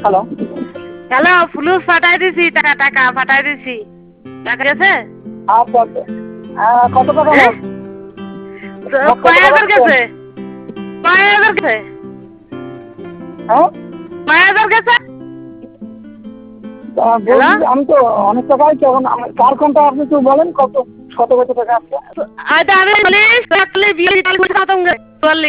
Hello. Hello, ফ্লুস পাঠাই দিছি, টাকা পাঠাই দিছি। টাকা গেছে? আচ্ছা আচ্ছা। কত টাকা হ্যাঁ? মোট? তো মোট কত কয় টাকা হাজার দিচ্ছেন? গেছে? কয় হাজার গেছে? হ্যাঁ? কয় হাজার গেছে? হ্যালো? বলছি আমি তো অনেক টাকাই তো এখন কার কোনটা আপনি একটু বলেন কত টাকা আছে? আমি 40 40 বিয়ে 40 খতম 44